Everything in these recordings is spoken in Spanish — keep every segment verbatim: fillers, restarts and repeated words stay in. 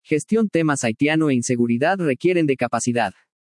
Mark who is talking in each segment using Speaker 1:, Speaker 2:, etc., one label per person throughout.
Speaker 1: Gestión temas haitiano e inseguridad requieren de capacidad.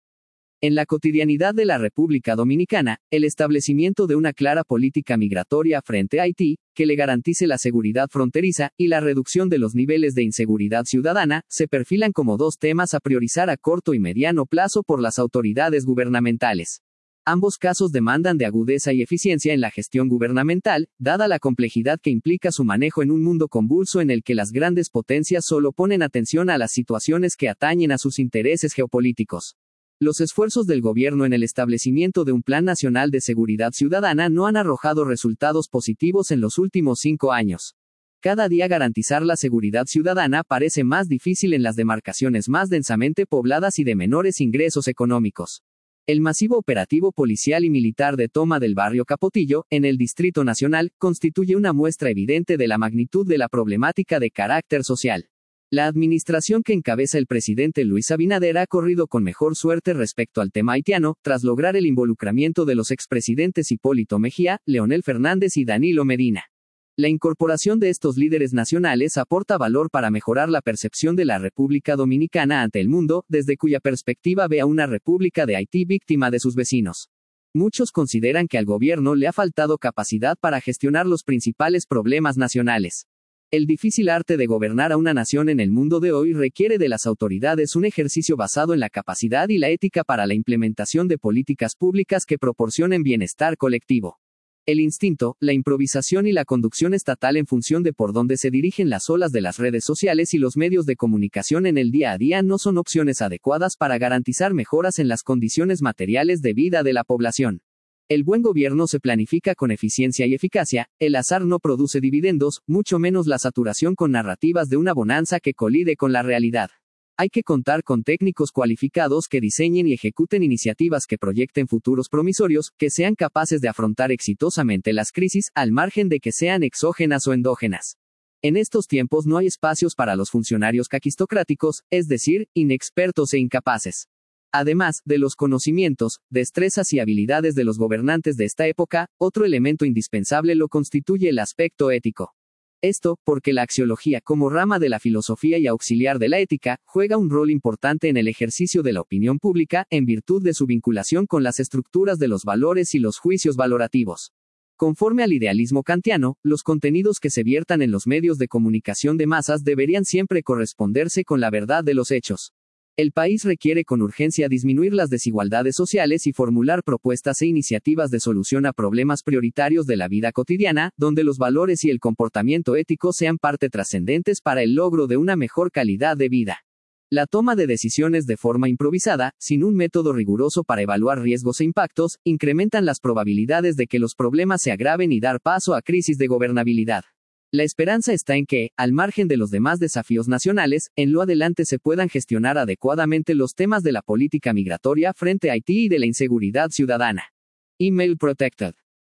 Speaker 1: En la cotidianidad de la República Dominicana, el establecimiento de una clara política migratoria frente a Haití, que le garantice la seguridad fronteriza, y la reducción de los niveles de inseguridad ciudadana, se perfilan como dos temas a priorizar a corto y mediano plazo por las autoridades gubernamentales. Ambos casos demandan de agudeza y eficiencia en la gestión gubernamental, dada la complejidad que implica su manejo en un mundo convulso en el que las grandes potencias solo ponen atención a las situaciones que atañen a sus intereses geopolíticos. Los esfuerzos del gobierno en el establecimiento de un Plan Nacional de Seguridad Ciudadana no han arrojado resultados positivos en los últimos cinco años. Cada día garantizar la seguridad ciudadana parece más difícil en las demarcaciones más densamente pobladas y de menores ingresos económicos. El masivo operativo policial y militar de toma del barrio Capotillo, en el Distrito Nacional, constituye una muestra evidente de la magnitud de la problemática de carácter social. La administración que encabeza el presidente Luis Abinader ha corrido con mejor suerte respecto al tema haitiano, tras lograr el involucramiento de los expresidentes Hipólito Mejía, Leonel Fernández y Danilo Medina. La incorporación de estos líderes nacionales aporta valor para mejorar la percepción de la República Dominicana ante el mundo, desde cuya perspectiva ve a una República de Haití víctima de sus vecinos. Muchos consideran que al gobierno le ha faltado capacidad para gestionar los principales problemas nacionales. El difícil arte de gobernar a una nación en el mundo de hoy requiere de las autoridades un ejercicio basado en la capacidad y la ética para la implementación de políticas públicas que proporcionen bienestar colectivo. El instinto, la improvisación y la conducción estatal en función de por dónde se dirigen las olas de las redes sociales y los medios de comunicación en el día a día no son opciones adecuadas para garantizar mejoras en las condiciones materiales de vida de la población. El buen gobierno se planifica con eficiencia y eficacia, el azar no produce dividendos, mucho menos la saturación con narrativas de una bonanza que colide con la realidad. Hay que contar con técnicos cualificados que diseñen y ejecuten iniciativas que proyecten futuros promisorios, que sean capaces de afrontar exitosamente las crisis, al margen de que sean exógenas o endógenas. En estos tiempos no hay espacios para los funcionarios caquistocráticos, es decir, inexpertos e incapaces. Además de los conocimientos, destrezas y habilidades de los gobernantes de esta época, otro elemento indispensable lo constituye el aspecto ético. Esto, porque la axiología, como rama de la filosofía y auxiliar de la ética, juega un rol importante en el ejercicio de la opinión pública, en virtud de su vinculación con las estructuras de los valores y los juicios valorativos. Conforme al idealismo kantiano, los contenidos que se viertan en los medios de comunicación de masas deberían siempre corresponderse con la verdad de los hechos. El país requiere con urgencia disminuir las desigualdades sociales y formular propuestas e iniciativas de solución a problemas prioritarios de la vida cotidiana, donde los valores y el comportamiento ético sean parte trascendentes para el logro de una mejor calidad de vida. La toma de decisiones de forma improvisada, sin un método riguroso para evaluar riesgos e impactos, incrementan las probabilidades de que los problemas se agraven y dar paso a crisis de gobernabilidad. La esperanza está en que, al margen de los demás desafíos nacionales, en lo adelante se puedan gestionar adecuadamente los temas de la política migratoria frente a Haití y de la inseguridad ciudadana. Email protected.